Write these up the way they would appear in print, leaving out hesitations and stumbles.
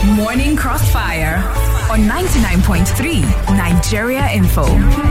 Morning Crossfire on 99.3 Nigeria Info.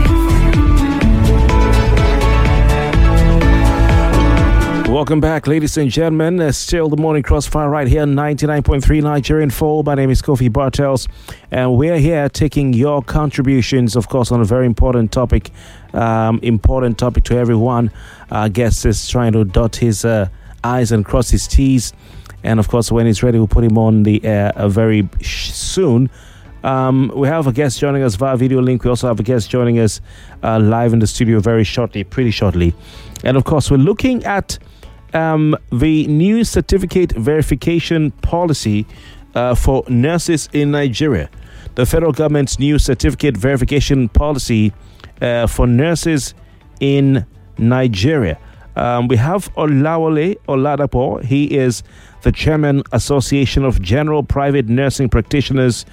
Welcome back, ladies and gentlemen. Still the Morning Crossfire right here, 99.3 Nigerian Info. My name is Kofi Bartels, and we're here taking your contributions, of course, on a very important topic. Important topic to everyone. Our guest is trying to dot his I's and cross his T's. And, of course, when he's ready, we'll put him on the air very soon. We have a guest joining us via video link. We also have a guest joining us live in the studio pretty shortly. And, of course, we're looking at the new certificate verification policy for nurses in Nigeria. The federal government's new certificate verification policy for nurses in Nigeria. We have Olawale Oladapo. He is the Chairman, Association of General Private Nursing Practitioners,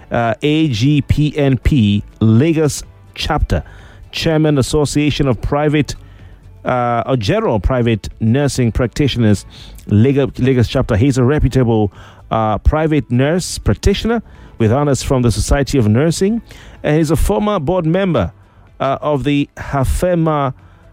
AGPNP, Lagos Chapter. Chairman, Association of General Private Nursing Practitioners, Lagos Chapter. He's a reputable private nurse practitioner with honors from the Society of Nursing, and he's a former board member of the Hefama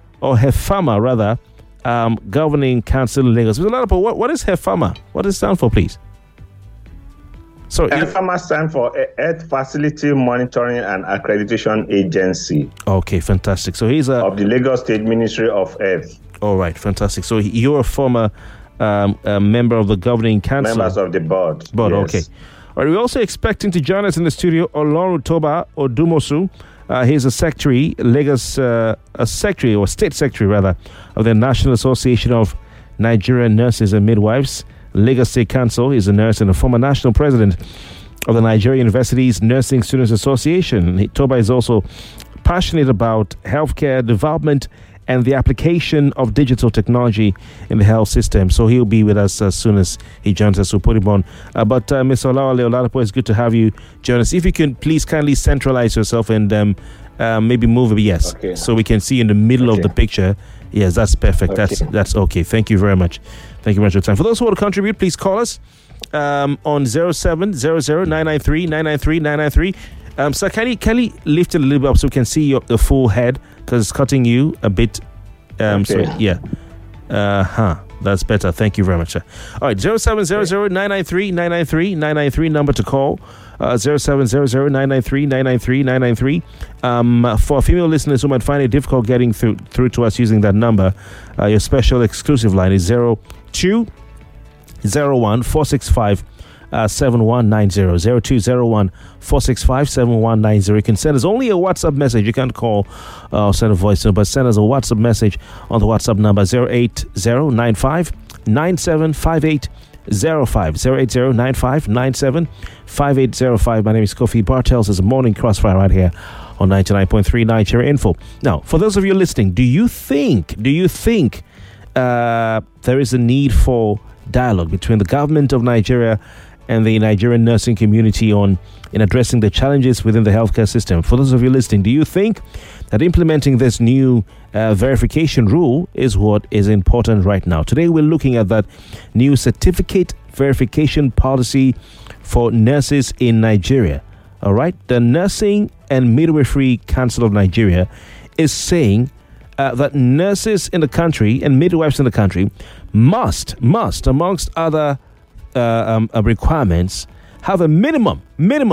Governing Council in Lagos. What is Hefama? What does it stand for, please? So Hefama stands for Health Facility Monitoring and Accreditation Agency. Okay, fantastic. So he's of the Lagos State Ministry of Health. All right, fantastic. So you're a former member of the Governing Council. Members of the board. Yes. Okay. All right, we're also expecting to join us in the studio Olorutoba Odumosu. He's a secretary, Lagos, a secretary or state secretary rather, of the National Association of Nigerian Nurses and Midwives, Lagos State Council. He's a nurse and a former national president of the Nigeria University's Nursing Students Association. Toba is also passionate about healthcare development and the application of digital technology in the health system. So he'll be with us as soon as he joins us. We'll put him on. But Ms. Olawale Oladapo, it's good to have you join us. If you can please kindly centralize yourself and maybe move a bit, yes, okay, so we can see in the middle of the picture. Yes, that's perfect. Okay. That's okay. Thank you very much. Thank you very much for your time. For those who want to contribute, please call us on 0700-993-993-993. Sir, can you lift it a little bit up so we can see the full head, because it's cutting you a bit. Okay. So yeah. That's better. Thank you very much, sir. All right, 0700-993-993-993 number to call. 0700-993-993-993. For female listeners who might find it difficult getting through to us using that number, your special exclusive line is 0201-465 7190 0201-465 7190. You can send us only a WhatsApp message. You can't call or send a voice note, but send us a WhatsApp message on the WhatsApp number 08095 975805 08095 975805. My name is Kofi Bartels. It's a Morning Crossfire right here on 99.3 Nigeria Info. Now, for those of you listening, do you think there is a need for dialogue between the government of Nigeria and the Nigerian nursing community in addressing the challenges within the healthcare system? For those of you listening, do you think that implementing this new verification rule is what is important right now? Today, we're looking at that new certificate verification policy for nurses in Nigeria. All right. The Nursing and Midwifery Council of Nigeria is saying that nurses in the country and midwives in the country must, amongst other requirements, have a minimum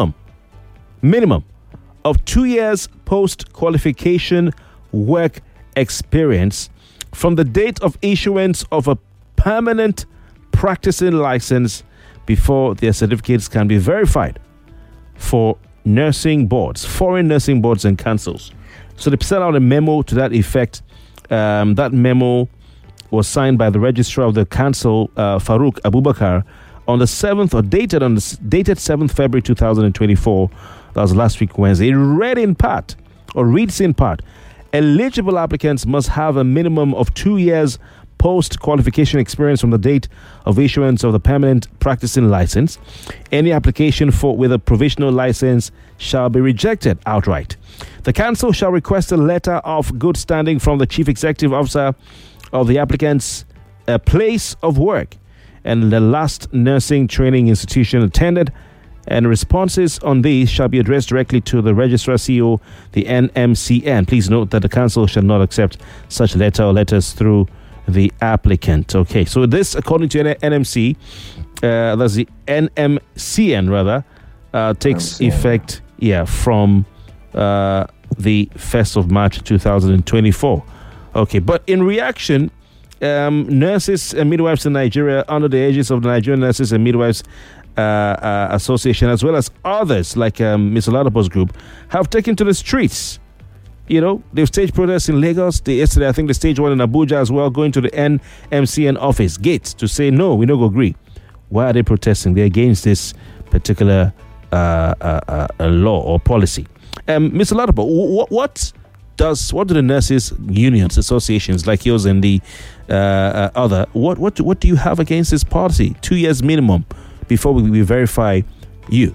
of 2 years post-qualification work experience from the date of issuance of a permanent practicing license before their certificates can be verified for nursing boards, foreign nursing boards and councils. So they sent out a memo to that effect. That memo was signed by the registrar of the council, Farouk Abubakar, on the 7th, or dated 7th February 2024. That was last week, Wednesday. It reads in part, eligible applicants must have a minimum of 2 years post-qualification experience from the date of issuance of the permanent practicing license. Any application with a provisional license shall be rejected outright. The council shall request a letter of good standing from the chief executive officer of the applicant's place of work and the last nursing training institution attended, and responses on these shall be addressed directly to the Registrar CEO, the NMCN. Please note that the council shall not accept such letter or letters through the applicant. Okay, so this, according to NMC, that's the NMCN rather, takes effect from the 1st of March 2024. Okay, but in reaction, nurses and midwives in Nigeria, under the aegis of the Nigerian Nurses and Midwives Association, as well as others like Mr. Ladapo's group, have taken to the streets. You know, they've staged protests in Lagos. Yesterday, I think they staged one in Abuja as well, going to the NMCN office gates to say, no, we don't agree. Why are they protesting? They're against this particular law or policy. Mr. Ladapo, what do the nurses unions, associations like yours and the other, what do you have against this policy? 2 years minimum before we verify you.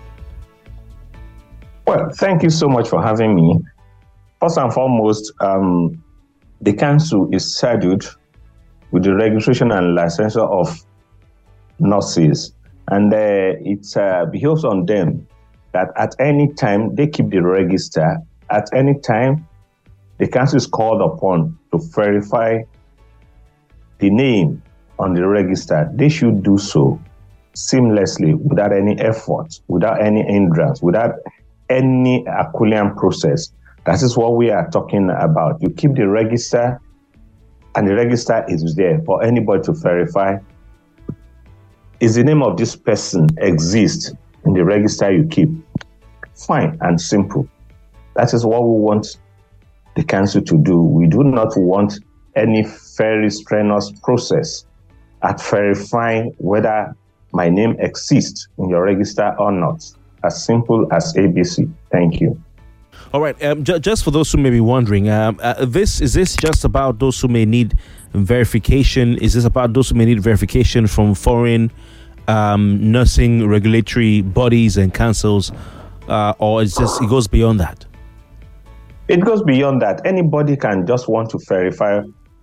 Well, thank you so much for having me. First and foremost, the council is saddled with the registration and licensure of nurses, and it behoves on them that at any time they keep the register. At any time, the council is called upon to verify the name on the register. They should do so seamlessly, without any effort, without any hindrance, without any Herculean process. That is what we are talking about. You keep the register, and the register is there for anybody to verify. Is the name of this person exist in the register you keep? Fine and simple. That is what we want the council to do. We do not want any very strenuous process at verifying whether my name exists in your register or not. As simple as ABC. Thank you. All right. Just for those who may be wondering, is this just about those who may need verification? Is this about those who may need verification from foreign nursing regulatory bodies and councils, or it goes beyond that? It goes beyond that. Anybody can just want to verify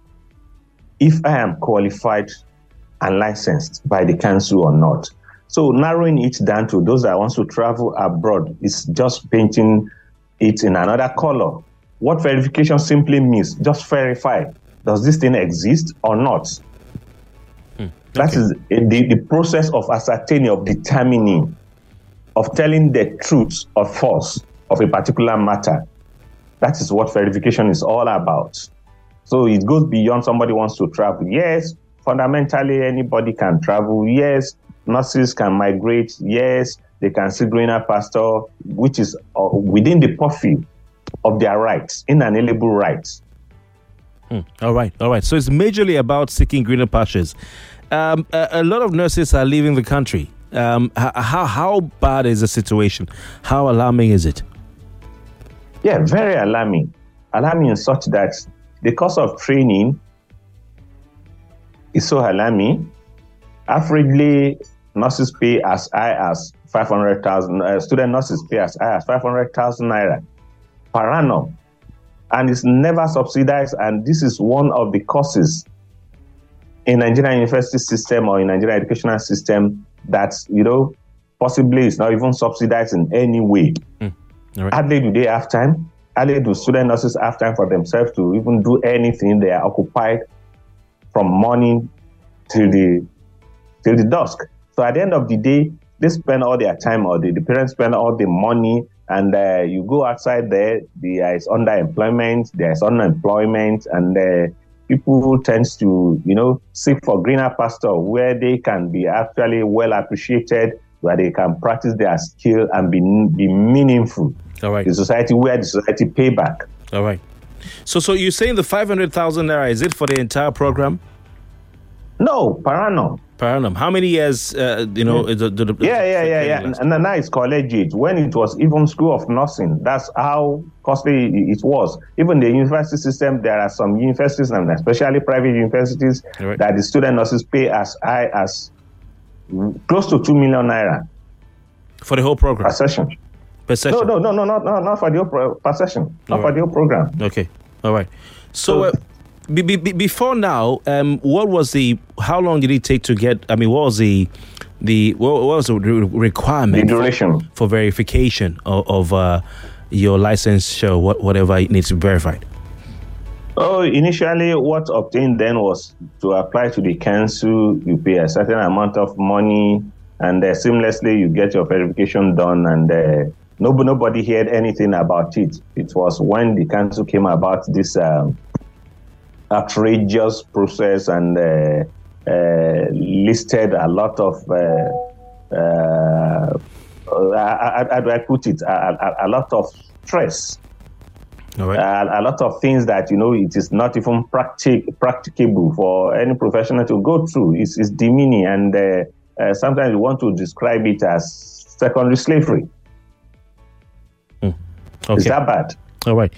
if I am qualified and licensed by the council or not. So narrowing it down to those that want to travel abroad is just painting it in another color. What verification simply means, just verify. Does this thing exist or not? Okay. That is the process of ascertaining, of determining, of telling the truth or false of a particular matter. That is what verification is all about. So it goes beyond somebody wants to travel. Yes, fundamentally anybody can travel. Yes, nurses can migrate. Yes, they can see greener pasture, which is within the purview of their rights, inalienable rights. All right. So it's majorly about seeking greener pastures. A lot of nurses are leaving the country. How bad is the situation? How alarming is it? Yeah, very alarming. Alarming in such that the cost of training is so alarming. Averagely, nurses pay as high as 500,000. Student nurses pay as high as 500,000 naira per annum, and it's never subsidized. And this is one of the causes in Nigerian university system or in Nigerian educational system that possibly is not even subsidized in any way. Right. Hardly do they have time. Hardly do student nurses have time for themselves to even do anything. They are occupied from morning till the dusk. So at the end of the day, they spend all their time, or the parents spend all the money, and you go outside there is underemployment, there is unemployment, and people tend to seek for greener pasture where they can be actually well appreciated, where they can practice their skill and be meaningful. All right. The society where the society pay back. All right. So you're saying the 500,000 naira, is it for the entire program? No, per annum. Per annum. How many years? Yeah. And now it's collegiate. When it was even School of Nursing, that's how costly it was. Even the university system, there are some universities, and especially private universities, right, that the student nurses pay as high as close to 2 million naira for the whole program. Per session. Per session. No, not for the whole per session. Not for the whole program. Okay. All right. So before now, what was how long did it take to get, what was the requirement the duration for verification of your license, whatever it needs to be verified? Oh, initially, what obtained then was to apply to the council. You pay a certain amount of money, and seamlessly you get your verification done. And nobody heard anything about it. It was when the council came about this outrageous process and listed a lot of how do I put it? A lot of stress. All right. A lot of things that, it is not even practicable for any professional to go through. It's demeaning, and sometimes we want to describe it as secondary slavery. Okay. Is that bad? All right.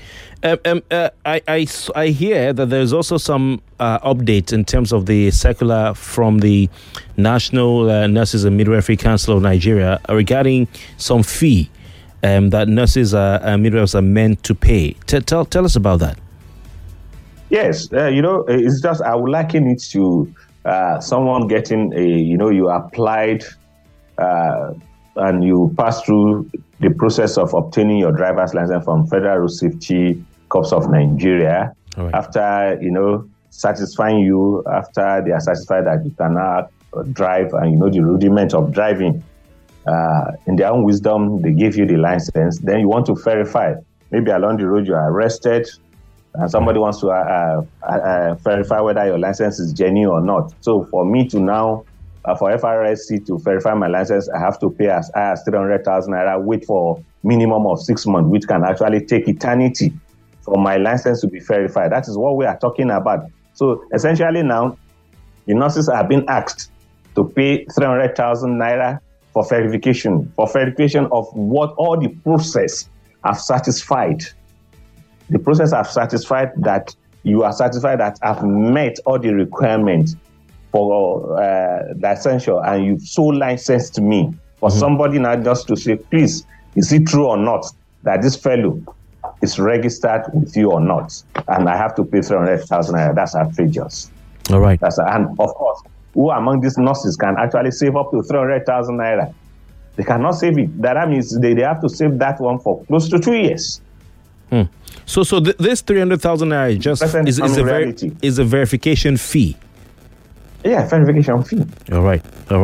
I hear that there's also some updates in terms of the circular from the National Nurses and Midwifery Council of Nigeria regarding some fee that nurses and midwives are meant to pay. Tell us about that. Yes, it's just, I would liken it to someone getting you applied and you pass through the process of obtaining your driver's license from Federal Road Safety Corps of Nigeria. Right. After, satisfying you, after they are satisfied that you cannot drive and the rudiment of driving. In their own wisdom, they give you the license. Then you want to verify. Maybe along the road you are arrested, and somebody wants to verify whether your license is genuine or not. So for me to now, for FRSC to verify my license, I have to pay as high as 300,000 naira, wait for minimum of 6 months, which can actually take eternity for my license to be verified. That is what we are talking about. So essentially now, the nurses are being asked to pay 300,000 naira for verification of what all the process have satisfied. The process have satisfied that you are satisfied that I've met all the requirements for licensure, and you've so licensed me. For somebody now just to say, please, is it true or not that this fellow is registered with you or not? And I have to pay 300,000 naira. That's outrageous. All right. And of course, who among these nurses can actually save up to 300,000 naira? They cannot save it. That means they have to save that one for close to 2 years. So this 300,000 naira is a verification fee. Yeah, verification fee. All right.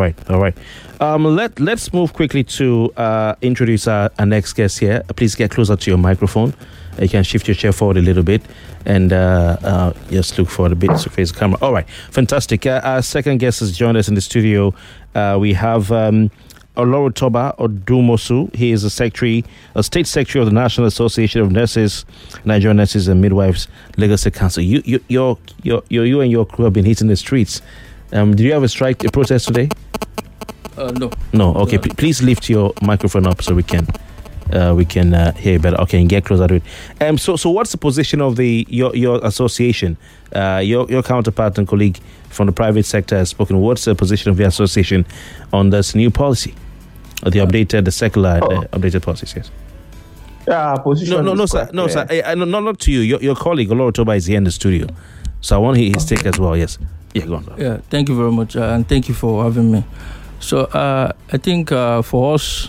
Let's move quickly to introduce our next guest here. Please get closer to your microphone. You can shift your chair forward a little bit and just look forward a bit to face the camera. All right, fantastic. Our second guest has joined us in the studio. We have Olorotoba Odumosu. He is a state secretary of the National Association of Nurses, Nigerian Nurses and Midwives, Lagos State Council. You and your crew have been hitting the streets. Did you have a protest today? No. No. Okay. Please lift your microphone up so we can hear you better. Okay, and get closer to it. So what's the position of your association? Your counterpart and colleague from the private sector has spoken. What's the position of the association on this new policy, or the secular updated policies? Yes. Position. No, sir. Not to you. Your colleague Olorotoba is here in the studio, so I want his take as well. Yes. Yeah, go on. Yeah. Thank you very much, and thank you for having me. So I think for us,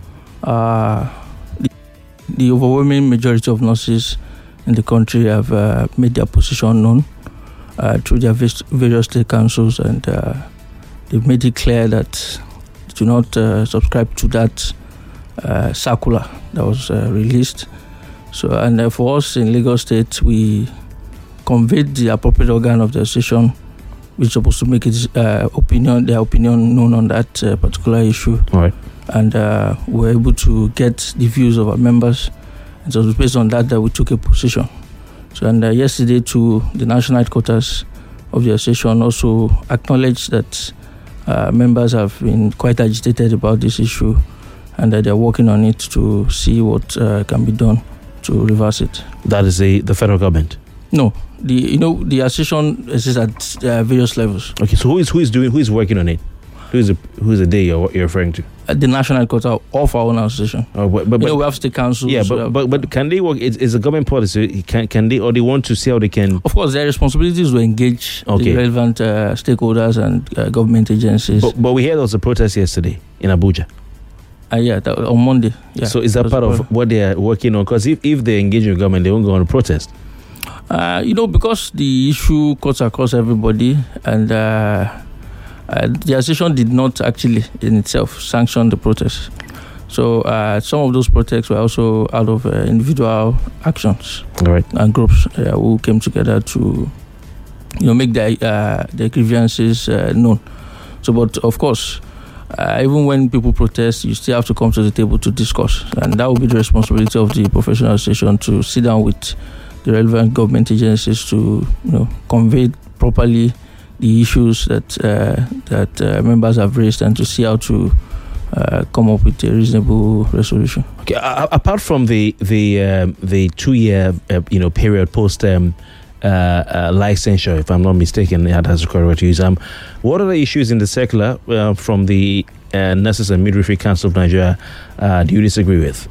the overwhelming majority of nurses in the country have made their position known through their various state councils, and they've made it clear that they do not subscribe to that circular that was released. So, and for us in Lagos State, we conveyed the appropriate organ of the association, which is supposed to make its their opinion known on that particular issue. All right. And we were able to get the views of our members. And so it was based on that we took a position. So, and yesterday too, the national headquarters of the association also acknowledged that members have been quite agitated about this issue, and that they're working on it to see what can be done to reverse it. That is the federal government? No, the association exists at various levels. Okay, so who is working on it? Who's the they you're referring to? The national headquarters of our own association. Oh, but we have state councils. Yeah, but can they work? It's a government policy. Can they, or they want to see how they can? Of course, their responsibility is to engage the relevant stakeholders and government agencies. But we heard there was a protest yesterday in Abuja. On Monday. Yeah. So is that part of what they are working on? Because if they engage with government, they won't go on a protest. Because the issue cuts across everybody, and the association did not actually in itself sanction the protest. So some of those protests were also out of individual actions and groups who came together to make their grievances known. So, but of course, even when people protest, you still have to come to the table to discuss, and that will be the responsibility of the professional association to sit down with the relevant government agencies to convey properly the issues that members have raised, and to see how to come up with a reasonable resolution. Okay. Apart from the 2-year period post licensure, if I'm not mistaken, that's the correct word to use. What are the issues in the circular from the Nurses and Midwifery Council of Nigeria do you disagree with?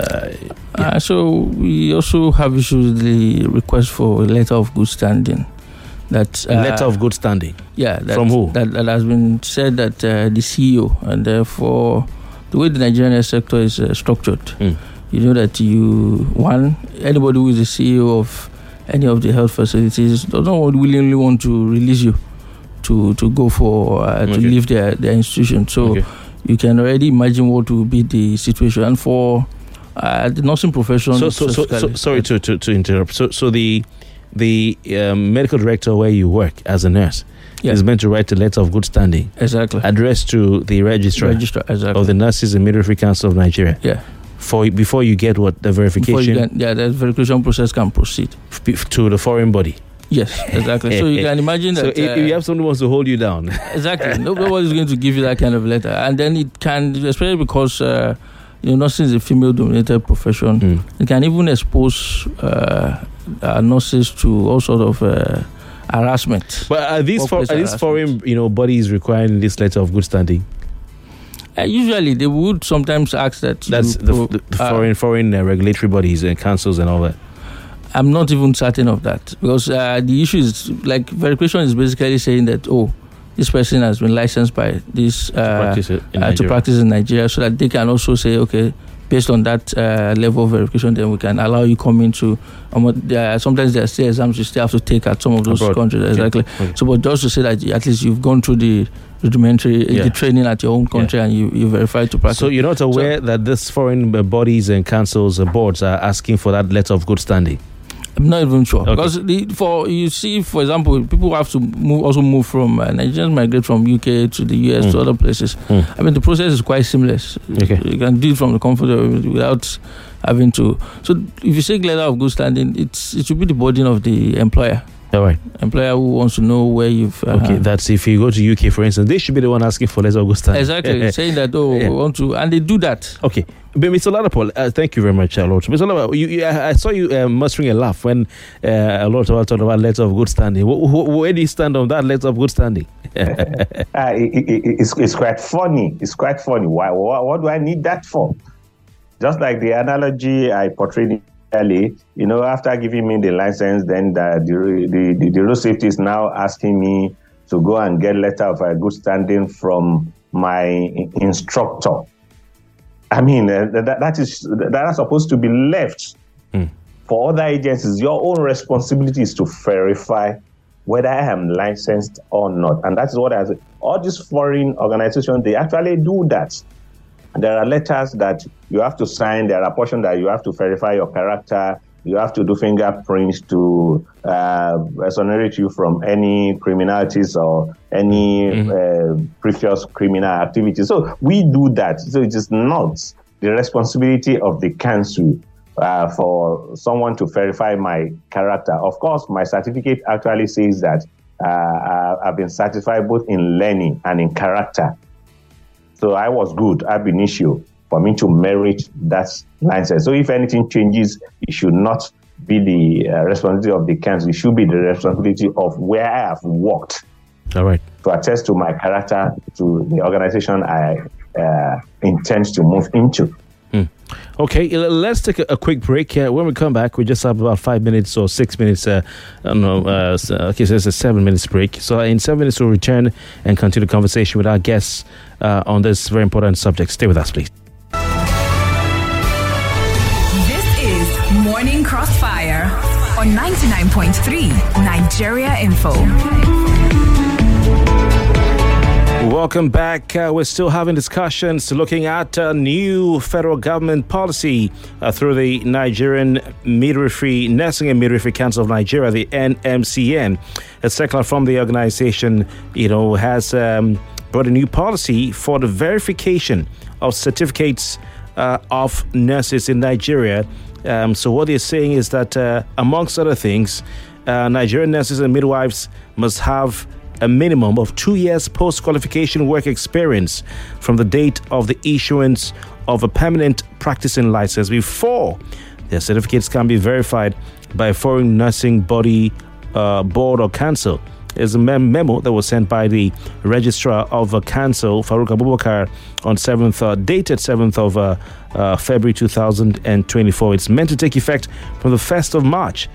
So we also have issued the request for a letter of good standing. Letter of good standing? Yeah. From who? That has been said that the CEO, and therefore the way the Nigerian health sector is structured, you know that anybody who is the CEO of any of the health facilities does not willingly want to release you to go for to leave their institution. So you can already imagine what will be the situation. And for the nursing profession, sorry to interrupt. So the medical director where you work as a nurse is meant to write a letter of good standing, addressed to the registrar of the Nurses and Midwifery Council of Nigeria. Yeah. Before you get the verification. The verification process can proceed to the foreign body. Yes, exactly. So you can imagine that. So if you have someone who wants to hold you down, exactly, nobody is going to give you that kind of letter, and then it can, especially because nursing is a female-dominated profession, it can even expose nurses to all sort of harassment. But are these foreign bodies requiring this letter of good standing? Usually, they would sometimes ask that. That's the foreign regulatory bodies and councils and all that. I'm not even certain of that, because the issue is, like, verification is basically saying that, this person has been licensed by this to practice in Nigeria, so that they can also say, okay, based on that level of verification, then we can allow you come into. Sometimes there are still exams you still have to take at some of those countries. Exactly. Okay. So, but just to say that at least you've gone through the rudimentary the training at your own country, and you verify to practice. So you're not aware that this foreign bodies and councils and boards are asking for that letter of good standing? I'm not even sure, because for example, people have to move from Nigerians migrate from UK to the US to other places. I mean, the process is quite seamless. Okay. You can do it from the comfort of without having to. So if you say letter of good standing, it should be the burden of the employer. All right. Employer who wants to know where you've. That's if you go to UK, for instance, they should be the one asking for letter of good standing. Exactly, saying that we want to, and they do that. Okay. But Mr. Oladapo, thank you very much, Lord. Mr. Oladapo, I saw you mustering a laugh when Lord talked about letter of good standing. Where do you stand on that letter of good standing? It's quite funny. It's quite funny. Why? What do I need that for? Just like the analogy I portrayed earlier, after giving me the license, then the road safety is now asking me to go and get letter of good standing from my instructor. I mean, that's supposed to be left for other agencies. Your own responsibility is to verify whether I am licensed or not. And that's what I say. All these foreign organizations, they actually do that. And there are letters that you have to sign. There are portions that you have to verify your character. You have to do fingerprints to exonerate you from any criminalities or any previous criminal activities. So we do that. So it is not the responsibility of the council for someone to verify my character. Of course, my certificate actually says that I've been certified both in learning and in character. So I was good ab initio for me to merit that license. So if anything changes, it should not be the responsibility of the council. It should be the responsibility of where I have worked All right. To attest to my character, to the organization I intend to move into. Okay, let's take a quick break. When we come back, we just have about 5 minutes or 6 minutes. Okay, so it's a 7 minutes break. So in 7 minutes, we'll return and continue the conversation with our guests on this very important subject. Stay with us, please. This is Morning Crossfire on 99.3 Nigeria Info. Welcome back. We're still having discussions looking at new federal government policy through the Nigerian Nursing and Midwifery Council of Nigeria, the NMCN. A circular from the organization, has brought a new policy for the verification of certificates of nurses in Nigeria. So what they're saying is that, amongst other things, Nigerian nurses and midwives must have a minimum of 2 years post-qualification work experience from the date of the issuance of a permanent practicing license before their certificates can be verified by a foreign nursing body, board or council. There's a memo that was sent by the registrar of a council, Farouk Abubakar, on dated 7th of February 2024. It's meant to take effect from the 1st of March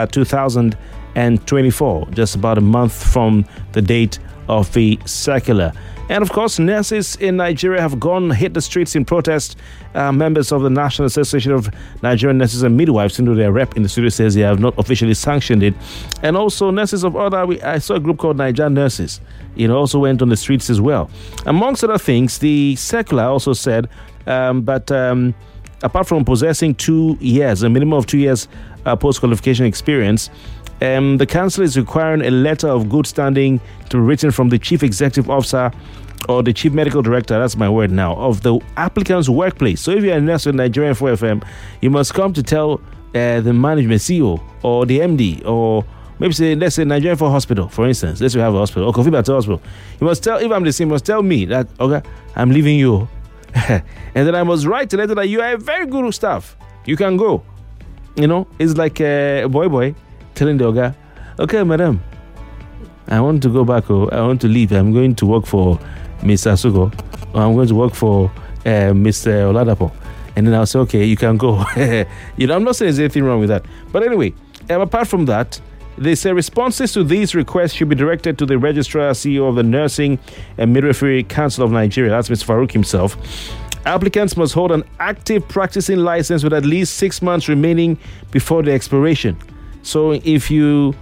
2024, just about a month from the date of the circular. And of course, nurses in Nigeria have hit the streets in protest. Members of the National Association of Nigerian Nurses and Midwives, their rep in the studio says they have not officially sanctioned it. And also nurses of I saw a group called Nigerian Nurses, also went on the streets as well. Amongst other things, the circular also said that apart from possessing 2 years, a minimum of 2 years post-qualification experience, the council is requiring a letter of good standing to be written from the chief executive officer or the chief medical director, that's my word now, of the applicant's workplace. So if you're a nurse with Nigerian 4FM, you must come to tell the management CEO or the MD, or maybe let's say Nigerian 4 Hospital, for instance. Let's say we have a hospital, or Kofi Bata Hospital. You must tell, if I'm the same, you must tell me that, okay, I'm leaving you. And then I must write a letter that you are a very good staff. You can go. It's like a boy telling the guy, okay, madam, I want to go back. I want to leave. I'm going to work for Mr. Asugo, or I'm going to work for Mr. Oladapo. And then I'll say, okay, you can go. I'm not saying there's anything wrong with that. But anyway, apart from that, they say responses to these requests should be directed to the registrar CEO of the Nursing and Midwifery Council of Nigeria. That's Mr. Farouk himself. Applicants must hold an active practicing license with at least 6 months remaining before the expiration. So if your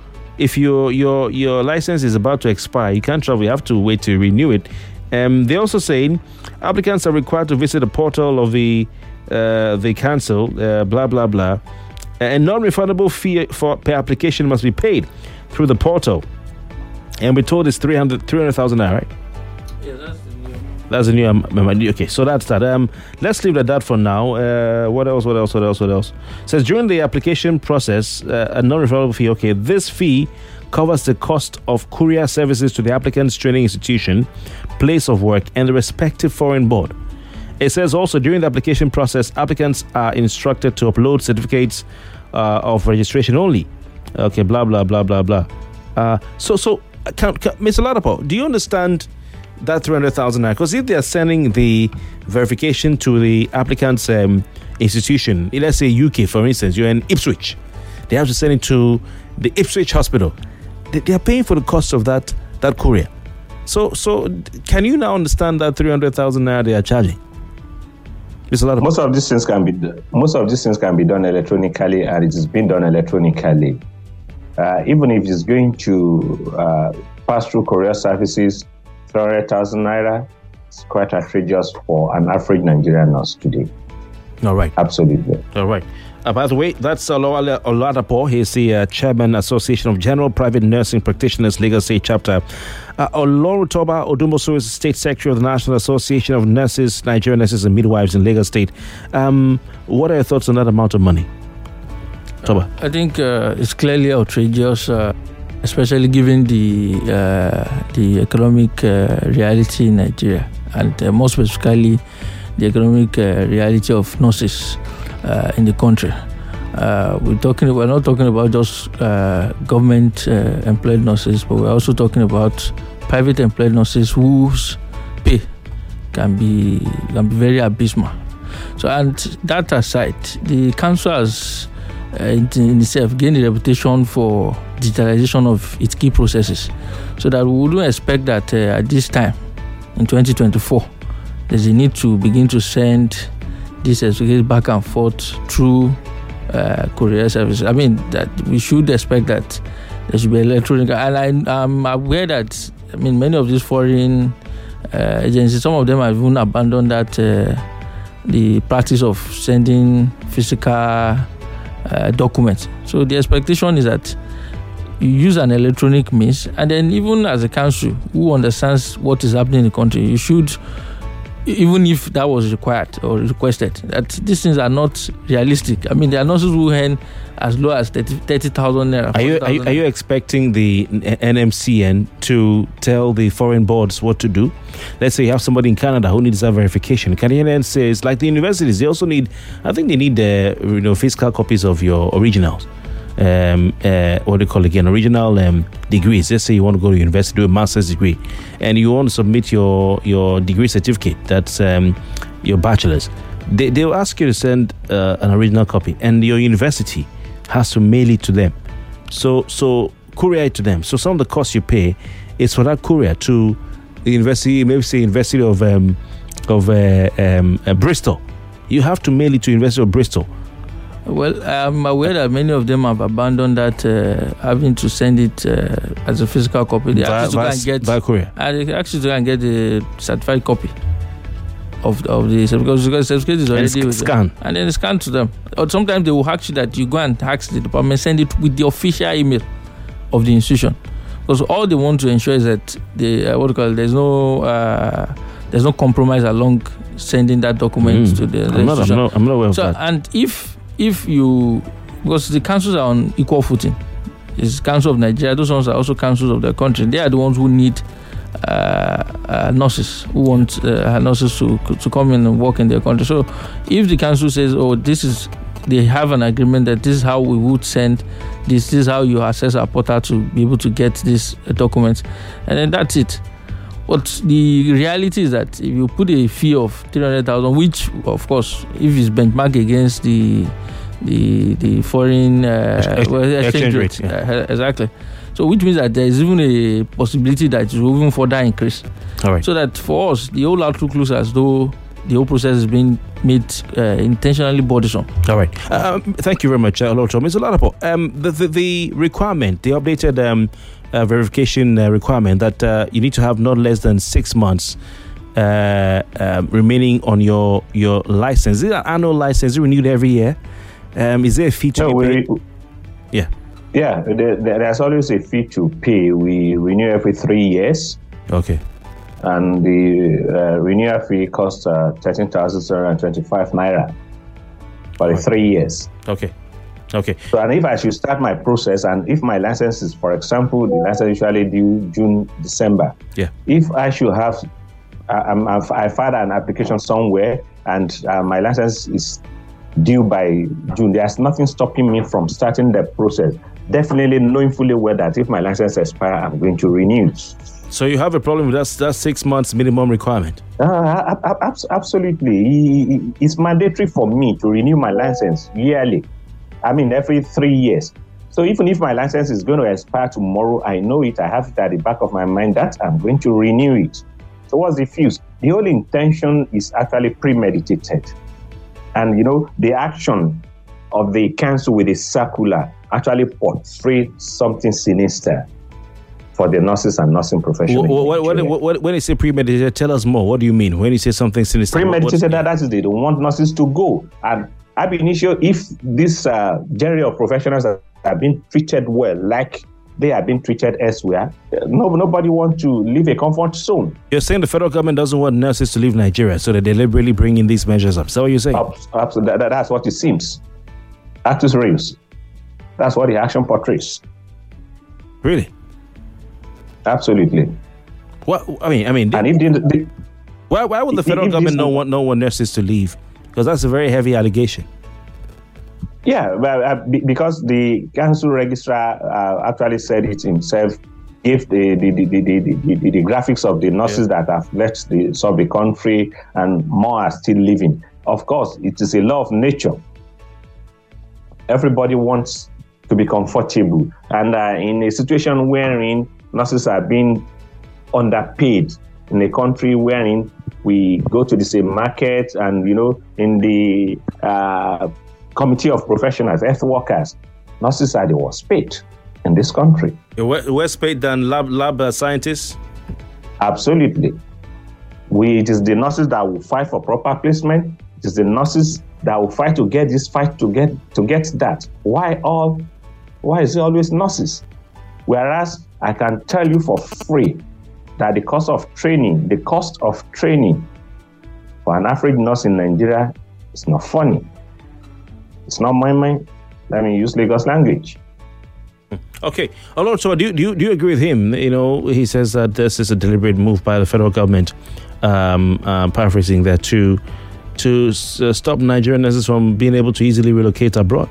license is about to expire, you can't travel. You have to wait to renew it. They're also saying applicants are required to visit the portal of the council. Blah blah blah. A non-refundable fee per application must be paid through the portal. And we're told it's 300,000 naira, right? Yeah, that's the new. That's the new. Okay, so that's that. Let's leave it at that for now. What else? It says during the application process, a non-refundable fee. Okay, this fee covers the cost of courier services to the applicant's training institution, place of work, and the respective foreign board. It says also during the application process, applicants are instructed to upload certificates of registration only. Okay, blah, blah, blah, blah, blah. So, Mr. Ladapo, do you understand that 300,000 naira? Because if they are sending the verification to the applicant's institution, let's say UK, for instance, you're in Ipswich, they have to send it to the Ipswich Hospital. They are paying for the cost of that courier. So can you now understand that 300,000 naira they are charging? Most of these things can be done electronically, and it is being done electronically. Even if it's going to pass through courier services, 300,000 naira is quite outrageous for an average Nigerian nurse today. All right. Absolutely. All right. By the way, that's Oladapo. He's the chairman, Association of General Private Nursing Practitioners, Lagos State Chapter. Olorutoba Odumboso is the State Secretary of the National Association of Nurses, Nigerian Nurses and Midwives in Lagos State. What are your thoughts on that amount of money? Toba? I think it's clearly outrageous, especially given the economic reality in Nigeria, and more specifically, the economic reality of nurses in the country. We're not talking about just government employed nurses, but we're also talking about private employed nurses whose pay can be very abysmal. So, and that aside, the council has in itself gained a reputation for digitalization of its key processes, so that we wouldn't expect that at this time in 2024 there's a need to begin to send these certificates back and forth through courier services. I mean, that we should expect that there should be electronic, and I'm aware that many of these foreign agencies, some of them have even abandoned that the practice of sending physical documents. So the expectation is that you use an electronic means, and then even as a council who understands what is happening in the country, you should, even if that was required or requested, that these things are not realistic. I mean, there are nurses who earn as low as 30,000 naira. Are you expecting the NMCN to tell the foreign boards what to do? Let's say you have somebody in Canada who needs that verification. Canadian says, like the universities, they also need, I think they need physical copies of your originals. What do you call it again? Original degrees. Let's say you want to go to university, do a master's degree, and you want to submit your degree certificate. That's your bachelor's. They'll ask you to send an original copy, and your university has to mail it to them. So courier it to them. So some of the cost you pay is for that courier to the university, maybe say University of Bristol. You have to mail it to University of Bristol. Well, I'm aware that many of them have abandoned that, having to send it as a physical copy. They by courier. They actually go and get the certified copy of the certificate, because the certificate is already with scan, and then scan to them. Or sometimes they will ask you that you go and ask the department, send it with the official email of the institution, because all they want to ensure is that there's no compromise along sending that document to the institution. I'm not aware of that. And if you, because the councils are on equal footing, it's Council of Nigeria, those ones are also councils of the country. They are the ones who need nurses, who want nurses to come in and work in their country. So if the council says, they have an agreement that this is how we would send this is how you access our portal to be able to get these documents, and then that's it. But the reality is that if you put a fee of 300,000, which of course, if it's benchmarked against the foreign exchange rate, exactly. So which means that there is even a possibility that it will even further increase. All right. So that for us, the whole outlook looks as though the whole process is being made intentionally burdensome. All right. Thank you very much, Lord Tom. Mr. Ladapo, the requirement, the updated verification requirement that you need to have not less than 6 months remaining on your license. Is it an annual license renewed every year? Is there a fee to be paid? Yeah, there's always a fee to pay. We renew every 3 years. Okay. And the renewal fee costs 13,725 naira for the 3 years. Okay. So, and if I should start my process, and if my license is, for example, the license usually due June, December. Yeah. If I should have, I filed an application somewhere, and my license is due by June, there's nothing stopping me from starting the process. Definitely knowing fully well that if my license expires, I'm going to renew. So you have a problem with that 6 months minimum requirement? Absolutely. It's mandatory for me to renew my license yearly. I mean, every 3 years. So even if my license is going to expire tomorrow, I know it. I have it at the back of my mind that I'm going to renew it. So what's the fuse? The whole intention is actually premeditated. And, the action of the council with the circular actually portrays something sinister for the nurses and nursing professionals. When you say premeditated, tell us more. What do you mean? When you say something sinister? Premeditated, that is they don't want nurses to go. And ab initio, if this genre of professionals have been treated well, like they have been treated elsewhere, nobody wants to leave a comfort zone. You're saying the federal government doesn't want nurses to leave Nigeria, so they're deliberately bringing these measures up. Is that what you're saying? Absolutely. That's what it seems. Actus reus. That's what the action portrays. Really? Absolutely. What I mean, and if why would the federal government not want nurses to leave? Because that's a very heavy allegation. Yeah, because the council registrar actually said it himself gave the graphics of the nurses that have left the country, and more are still living. Of course, it is a law of nature. Everybody wants to be comfortable, and in a situation wherein nurses are being underpaid, in a country wherein we go to the same market, and in the committee of professionals, health workers, nurses are the worst paid in this country. Worse paid than lab scientists? Absolutely. It is the nurses that will fight for proper placement. It is the nurses that will fight to get this, fight to get that. Why is it always nurses? Whereas I can tell you for free that the cost of training for an African nurse in Nigeria is not funny. It's not my mind. Let me use Lagos language. Okay. So do you agree with him? He says that this is a deliberate move by the federal government, paraphrasing that, to stop Nigerian nurses from being able to easily relocate abroad.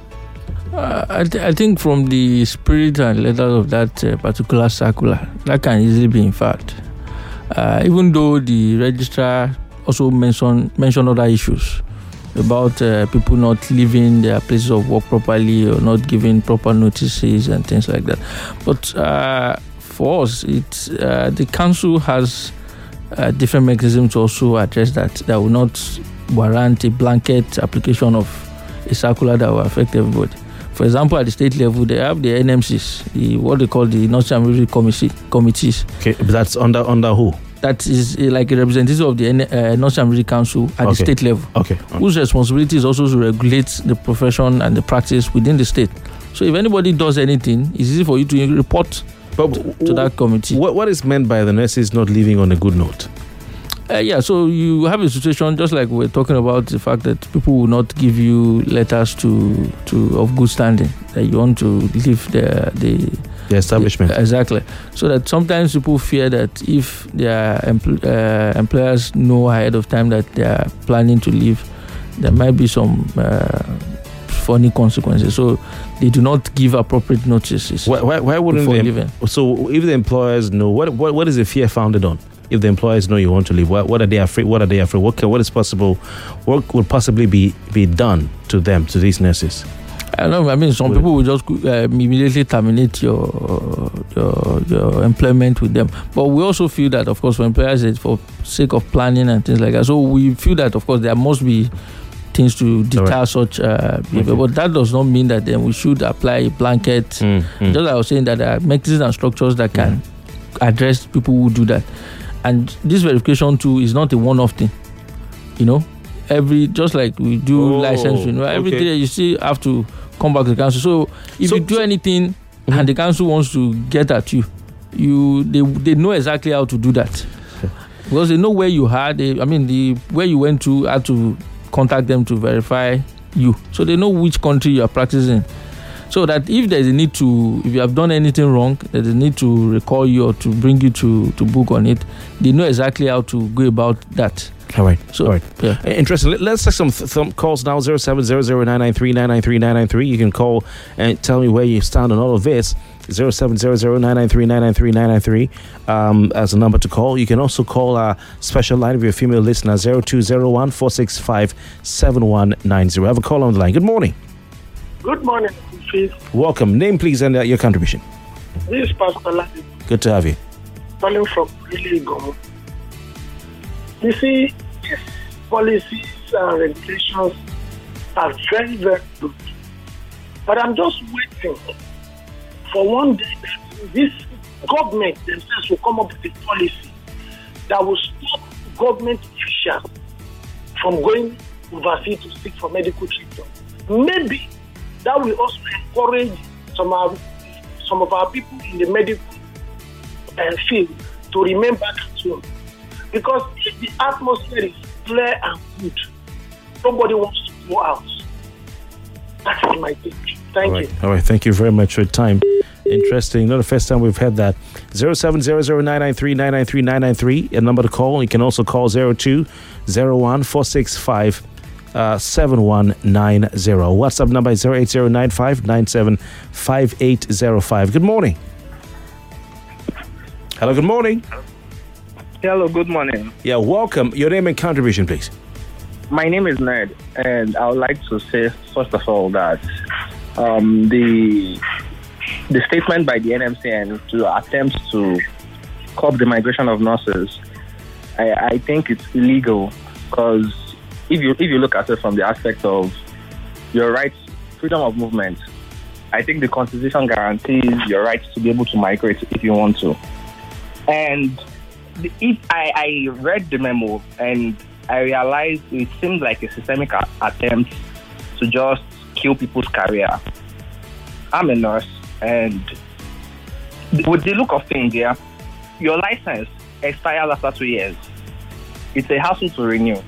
I think from the spirit and letter of that particular circular, that can easily be inferred. Even though the registrar also mentioned other issues about people not leaving their places of work properly or not giving proper notices and things like that. But for us, the council has different mechanisms to also address that will not warrant a blanket application of a circular that will affect everybody. For example, at the state level, they have the NMCs, what they call the North American committees. Okay, but that's under who? That is like a representative of the North American Council at the state level. Okay. Whose responsibility is also to regulate the profession and the practice within the state. So if anybody does anything, it's easy for you to report to that committee. What is meant by the nurses not leaving on a good note? So you have a situation just like we're talking about the fact that people will not give you letters of good standing, that you want to leave the establishment. Exactly. So that sometimes people fear that if their employers know ahead of time that they are planning to leave, there might be some funny consequences. So they do not give appropriate notices. Why wouldn't they? Leaving. So if the employers know, what is the fear founded on? If the employers know you want to leave, what are they afraid? What are they afraid? What is possible? What would possibly be done to them, to these nurses? I don't know. I mean, some people will just immediately terminate your employment with them. But we also feel that, of course, for employers, it's for sake of planning and things like that. So we feel that, of course, there must be things to deter such behavior. But that does not mean that then we should apply a blanket. Just like I was saying, that there are mechanisms and structures that can address people who do that. And this verification too is not a one-off thing. Just like we do licensing, every day you still have to come back to the council. So if you do anything and the council wants to get at you, they know exactly how to do that. Because they know where you are. Where you went to, had to contact them to verify you. So they know which country you are practicing. So that if there's a need if you have done anything wrong, there's a need to recall you or to bring you to book on it, they know exactly how to go about that. All right. Yeah. Interesting. Let's take some calls now. 0700-993-993-993. You can call and tell me where you stand on all of this. 0700-993-993-993 as a number to call. You can also call our special line if you're a female listener, 0201-465-7190. I have a call on the line. Good morning. Good morning, Chief. Welcome. Name, please, and your contribution. This is Pastor Ladi. Good to have you. Calling from Iligo. You see, these policies and regulations are very, very good. But I'm just waiting for one day that this government themselves will come up with a policy that will stop government officials from going overseas to seek for medical treatment. Maybe that will also encourage some of our people in the medical field to remain back at home. Because if the atmosphere is clear and good, nobody wants to go out. That is my take. Thank you. All right. Thank you very much for your time. Interesting. Not the first time we've had that. 0700-993-993-993. A number to call. You can also call 0201-465 7190. WhatsApp number is 08095975805. Good morning. Hello, good morning. Hello, good morning. Yeah, welcome. Your name and contribution, please. My name is Ned, and I would like to say, first of all, that the statement by the NMCN to attempt to curb the migration of nurses, I think it's illegal, because if you look at it from the aspect of your rights, freedom of movement, I think the Constitution guarantees your right to be able to migrate if you want to. And if I read the memo and I realized it seems like a systemic attempt to just kill people's career. I'm a nurse, and with the look of things here, your license expires after 2 years. It's a hassle to renew.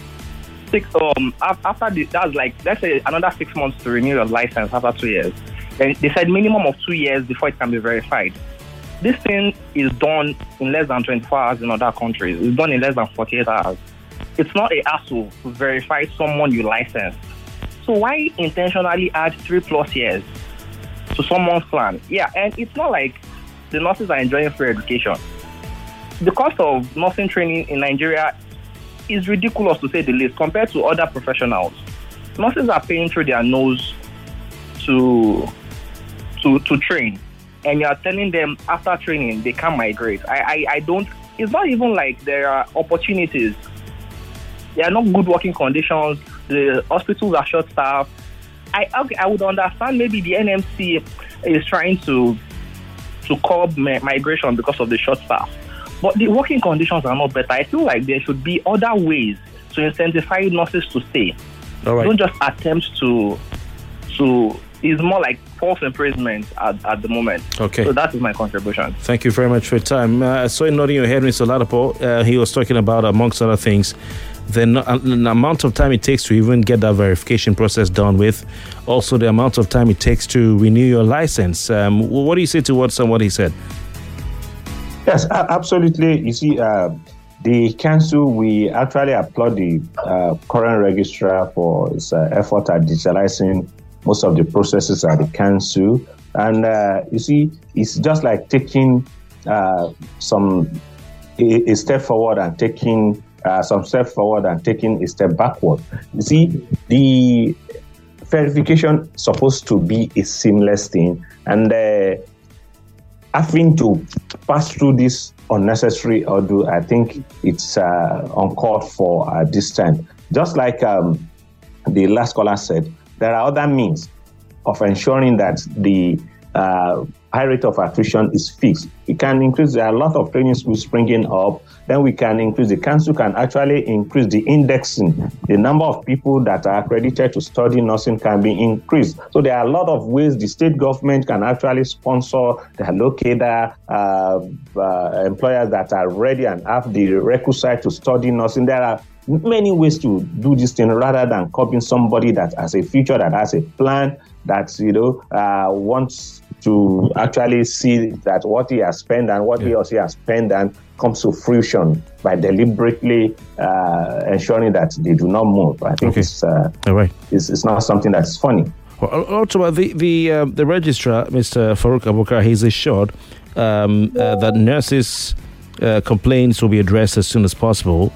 That's like, let's say another 6 months to renew your license after 2 years. And they said minimum of 2 years before it can be verified. This thing is done in less than 24 hours in other countries. It's done in less than 48 hours. It's not a hassle to verify someone you license. So why intentionally add 3+ years to someone's plan? Yeah, and it's not like the nurses are enjoying free education. The cost of nursing training in Nigeria is ridiculous, to say the least, compared to other professionals. Nurses are paying through their nose to train, and you are telling them after training they can't migrate. I don't. It's not even like there are opportunities. There are not good working conditions. The hospitals are short-staffed. I would understand maybe the NMC is trying to curb migration because of the short staff, but the working conditions are not better. I feel like there should be other ways to incentivize nurses to stay. All right. Don't just attempt to. It's more like false imprisonment at the moment. Okay. So that is my contribution. Thank you very much for your time. I saw you nodding your head, Mr. Ladapo. He was talking about, amongst other things, the amount of time it takes to even get that verification process done with. Also, the amount of time it takes to renew your license. What do you say to what somebody said? Yes, absolutely. You see, the council, we actually applaud the current registrar for his effort at digitalizing most of the processes at the council. And you see, it's just like taking a step forward and taking some steps forward and taking a step backward. You see, the verification is supposed to be a seamless thing, and having to pass through this unnecessary ordeal, I think it's uncalled for at this time. Just like the last caller said, there are other means of ensuring that the high rate of attrition is fixed. We can increase, there are a lot of training schools springing up. Then we can increase, the council can actually increase the indexing. The number of people that are accredited to study nursing can be increased. So there are a lot of ways the state government can actually sponsor the locator employers that are ready and have the requisite to study nursing. There are many ways to do this thing rather than copying somebody that has a future, that has a plan, that wants to actually see that what he has spent and what he or she has spent and comes to fruition by deliberately ensuring that they do not move. I think it's not something that's funny. Well, also, the registrar, Mr. Farouk Abubakar, he's assured that nurses' complaints will be addressed as soon as possible.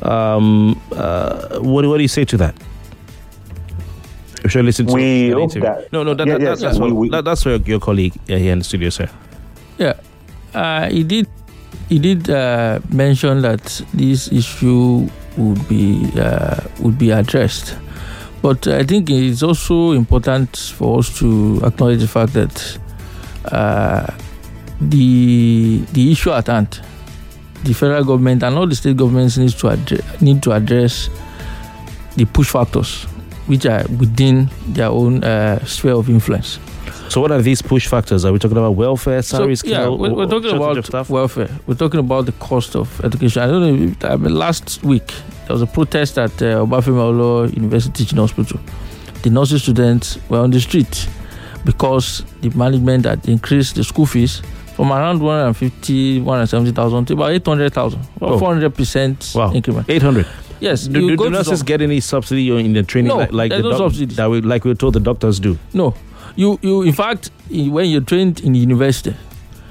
What do you say to that? Should I listen to we hope that. That's for your colleague here in the studio, sir. Yeah, he did mention that this issue would be addressed, but I think it's also important for us to acknowledge the fact that the issue at hand, the federal government and all the state governments need to address the push factors which are within their own sphere of influence. So what are these push factors? Are we talking about welfare, salary scale? Yeah, we're talking about welfare. We're talking about the cost of education. I don't know, last week there was a protest at Obafemi Awolowo University Teaching Hospital. The nursing students were on the street because the management had increased the school fees from around 170,000 to about 800,000. 400% increment. 800. Yes. Do nurses get any subsidy in the training? No, subsidies like we were told the doctors do? No. You in fact, when you're trained in university,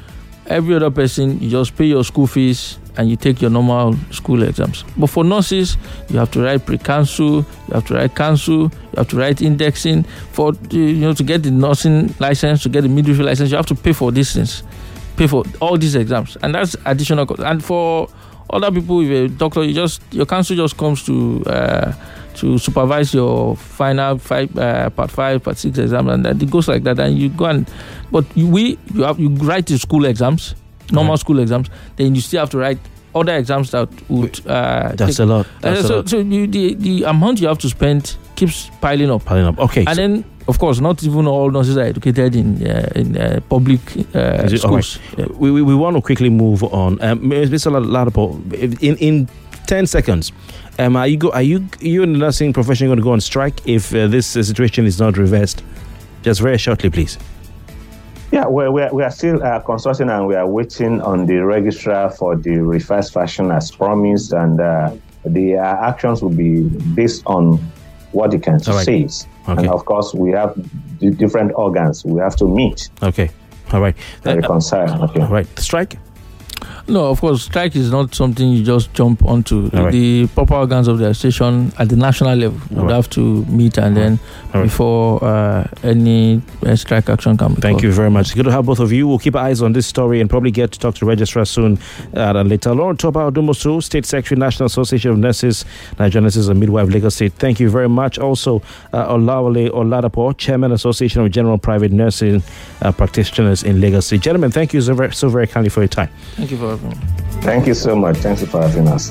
every other person, you just pay your school fees and you take your normal school exams. But for nurses, you have to write pre-council, you have to write council, you have to write indexing. To get the nursing license, to get the midwifery license, you have to pay for these things, pay for all these exams, and that's additional cost. And for other people, if you're a doctor, your council just comes to supervise your final part 5, part 6 exam, and it goes like that. And you go but you write the school exams, normal school exams. Then you still have to write other exams that would. That's a lot. So the amount you have to spend keeps piling up. Okay. And then, of course, not even all nurses are educated in public schools. Right. Yeah. We want to quickly move on. Mr. Ladapo, in 10 seconds, are you in the nursing profession going to go on strike if this situation is not reversed? Just very shortly, please. Yeah, we are still consulting, and we are waiting on the registrar for the revised fashion as promised, and the actions will be based on what the council says. Okay. And of course, we have the different organs we have to meet. Okay, all right. Reconcile. Okay, all right. Strike. No, of course, strike is not something you just jump onto. Right. The proper organs of the association at the national level would have to meet, and then before any strike action can be Thank called. you very much. Good to have both of you. We'll keep eyes on this story and probably get to talk to registrar soon and later. Lauren Toba Odumosu, State Secretary, National Association of Nurses, Nigerian Nurses and Midwife, Lagos State. Thank you very much. Also, Olawale Oladapo, Chairman, Association of General Private Nursing Practitioners in Lagos State. Gentlemen, thank you so very kindly for your time. Thank you for having me. Thank you so much. Thank you for having us.